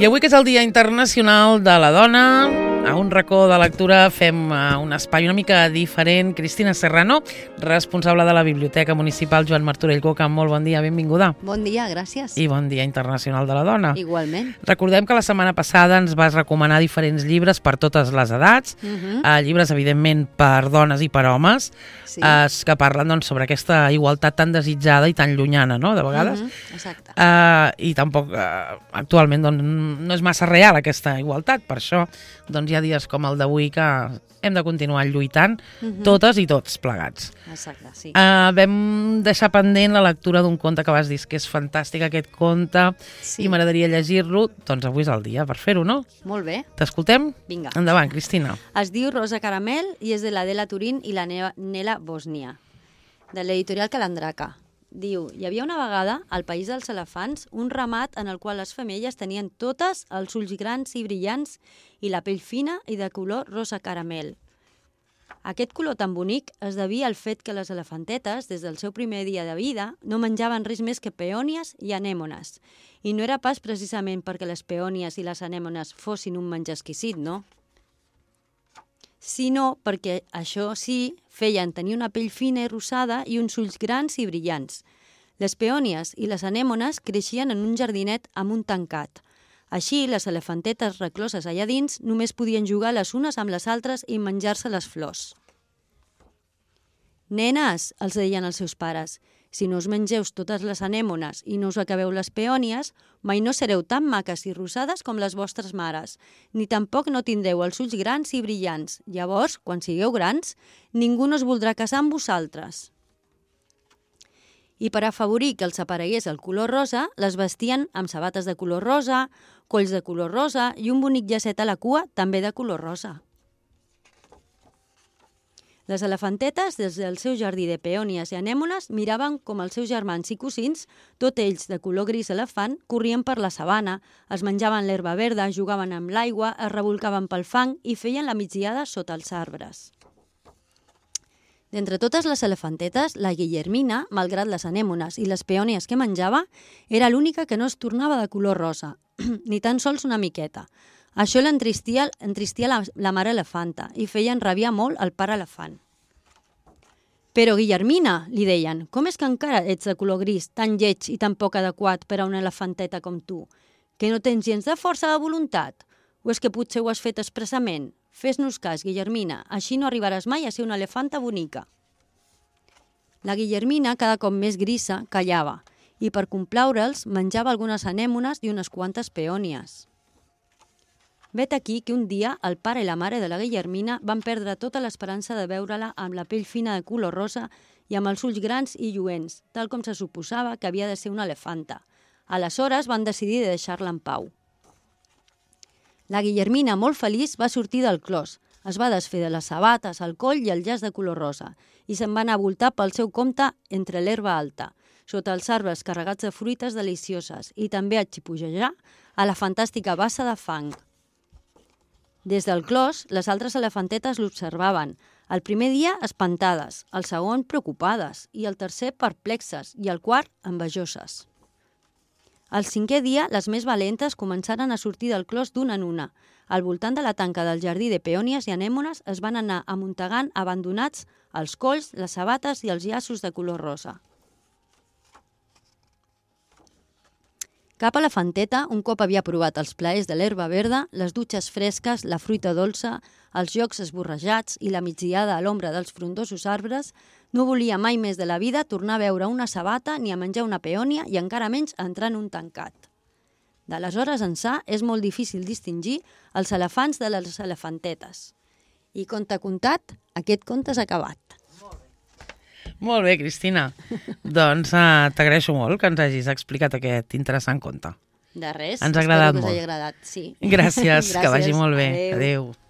I avui, que és el Dia Internacional de la Dona, a un racó de lectura fem un espai una mica diferent. Cristina Serrano, responsable de la Biblioteca Municipal Joan Martorell Coca, molt bon dia, benvinguda. Bon dia, gràcies. I bon Dia Internacional de la Dona. Igualment. Recordem que la setmana passada ens vas recomanar diferents llibres per totes les edats, llibres, evidentment, per dones i per homes, que parlen sobre aquesta igualtat tan desitjada i tan llunyana, no?, de vegades. Exacte. I tampoc actualment no és massa real aquesta igualtat, per això hi ha dies com el d'avui que hem de continuar lluitant totes i tots plegats. Exacte, sí. Vam deixar pendent la lectura d'un conte que vas dir que és fantàstic, aquest conte, i m'agradaria llegir-lo, doncs avui és el dia per fer-ho, no? Molt bé. T'escoltem? Vinga. Endavant, Cristina. Es diu Rosa Caramel i és de l'Adela Turín i la Nela Bosnia, de l'editorial Calandraca. Diu, hi havia una vegada, al País dels Elefants, un ramat en el qual les femelles tenien totes els ulls grans i brillants i la pell fina i de color rosa caramel. Aquest color tan bonic es devia al fet que les elefantetes, des del seu primer dia de vida, no menjaven res més que peònies i anèmones. I no era pas precisament perquè les peònies i les anèmones fossin un menjar exquisit, no? Sinó perquè, això sí, feien tenir una pell fina i rosada i uns ulls grans i brillants. Les peònies i les anèmones creixien en un jardinet amb un tancat. Així, les elefantetes recloses allà dins només podien jugar les unes amb les altres i menjar-se les flors. «Nenes», els deien els seus pares, «si no us mengeu totes les anèmones i no us acabeu les peònies, mai no sereu tan maques i rosades com les vostres mares, ni tampoc no tindreu els ulls grans i brillants. Llavors, quan sigueu grans, ningú no es voldrà casar amb vosaltres». I per afavorir que els aparegués el color rosa, les vestien amb sabates de color rosa, colls de color rosa i un bonic llacet a la cua també de color rosa. Les elefantetes, des del seu jardí de peònies i anèmones, miraven com els seus germans i cosins, tots ells de color gris elefant, corrien per la sabana, es menjaven l'herba verda, jugaven amb l'aigua, es rebolcaven pel fang i feien la migdiada sota els arbres. D'entre totes les elefantetes, la Guillermina, malgrat les anèmones i les peònies que menjava, era l'única que no es tornava de color rosa, ni tan sols una miqueta. Això l'entristia la mare elefanta i feia enrabiar molt el pare elefant. «Però, Guillermina», li deien, «com és que encara ets de color gris, tan lleig i tan poc adequat per a una elefanteta com tu? Que no tens gens de força de voluntat? O és que potser ho has fet expressament? Fes-nos cas, Guillermina, així no arribaràs mai a ser una elefanta bonica». La Guillermina, cada cop més grisa, callava i per complaure'ls menjava algunes anèmones i unes quantes peònies. Vet aquí que un dia el pare i la mare de la Guillermina van perdre tota l'esperança de veure-la amb la pell fina de color rosa i amb els ulls grans i lluents, tal com se suposava que havia de ser una elefanta. Aleshores van decidir de deixar-la en pau. La Guillermina, molt feliç, va sortir del clos, es va desfer de les sabates, el coll i el llaç de color rosa i se'n va anar a voltar pel seu compte entre l'herba alta, sota els arbres carregats de fruites delicioses i també a xipojejar a la fantàstica bassa de fang. Des del clos, les altres elefantetes l'observaven, el primer dia espantades, el segon preocupades i el tercer perplexes i el quart envejoses. El cinquè dia, les més valentes començaren a sortir del clos d'una en una. Al voltant de la tanca del jardí de peònies i anèmones es van anar amuntegant abandonats els colls, les sabates i els llaços de color rosa. Cap elefanteta, un cop havia provat els plaers de l'herba verda, les dutxes fresques, la fruita dolça, els jocs esborrejats i la migdiada a l'ombra dels frondosos arbres, no volia mai més de la vida tornar a veure una sabata ni a menjar una peònia i encara menys entrar en un tancat. D'aleshores ençà és molt difícil distingir els elefants de les elefantetes. I conte contat, aquest conte s'ha acabat. Molt bé, Cristina. Doncs t'agraeixo molt que ens hagis explicat aquest interessant conte. De res, ens ha agradat espero que us molt. hagi agradat. Sí. Gràcies, que vagi molt bé. Adéu.